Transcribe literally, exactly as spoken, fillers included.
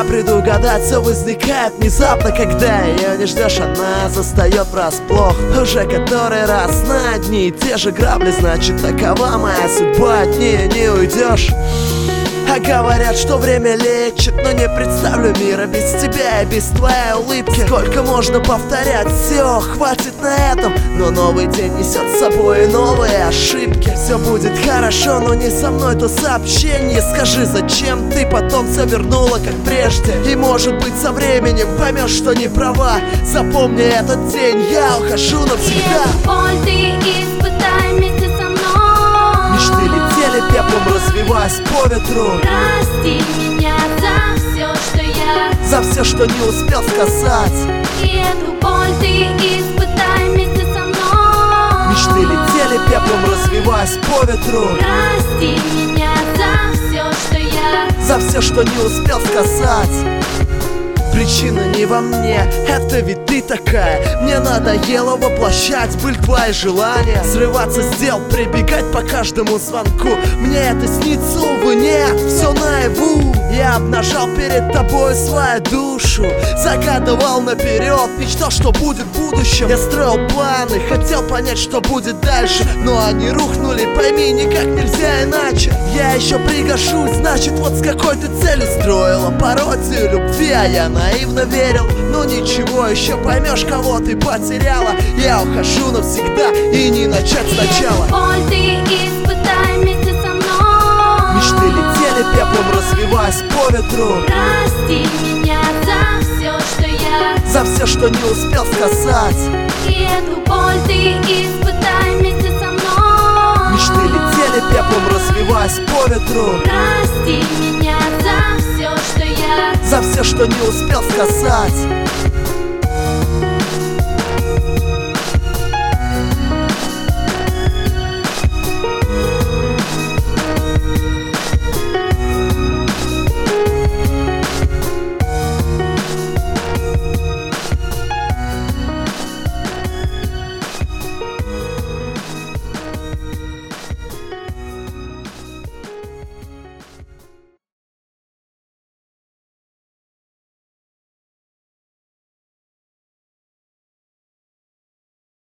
предугадать, все возникает внезапно, когда ее не ждешь, она застает врасплох. Уже который раз на одни и те же грабли, значит, такова моя судьба, от нее не уйдешь. А говорят, что время лечит, но не представлю мира без тебя и без твоей улыбки. Сколько можно повторять, все, хватит на этом. Но новый день несет с собой новые ошибки. Все будет хорошо, но не со мной то сообщение. Скажи, зачем ты потом все вернула, как прежде? И может быть со временем поймешь, что не права. Запомни этот день, я ухожу навсегда. Боль ты испытай вместе со мной. Мечты летели пеплом, развиваясь по ветру. Прости меня за все, что я За все, что не успел сказать. И эту боль ты испытай вместе со мной. Мечты летели пеплом, развиваясь по ветру. Прости меня за все, что я За все, что не успел сказать. Причина не во мне, это ведь ты такая. Мне надоело воплощать быль твои желания, срываться с дел, прибегать по каждому звонку. Мне это снится, увы, нет, все наяву. Я обнажал перед тобой свою душу, загадывал наперед, мечтал, что будет в будущем. Я строил планы, хотел понять, что будет дальше, но они рухнули, пойми, никак нельзя иначе. Я еще пригожусь, значит, вот с какой ты целью строила пародию любви, а я наивно верил. Ну ничего, еще поймешь, кого ты потеряла. Я ухожу навсегда и не начать сначала. Боль ты испытай вместе со мной. Мечты летели пеплом, развиваясь по ветру. Прости меня за все, что я За все, что не успел сказать. И эту боль ты испытай вместе со мной. Мечты летели пеплом, развиваясь по ветру. Прости меня за все, что я За все, что не успел сказать.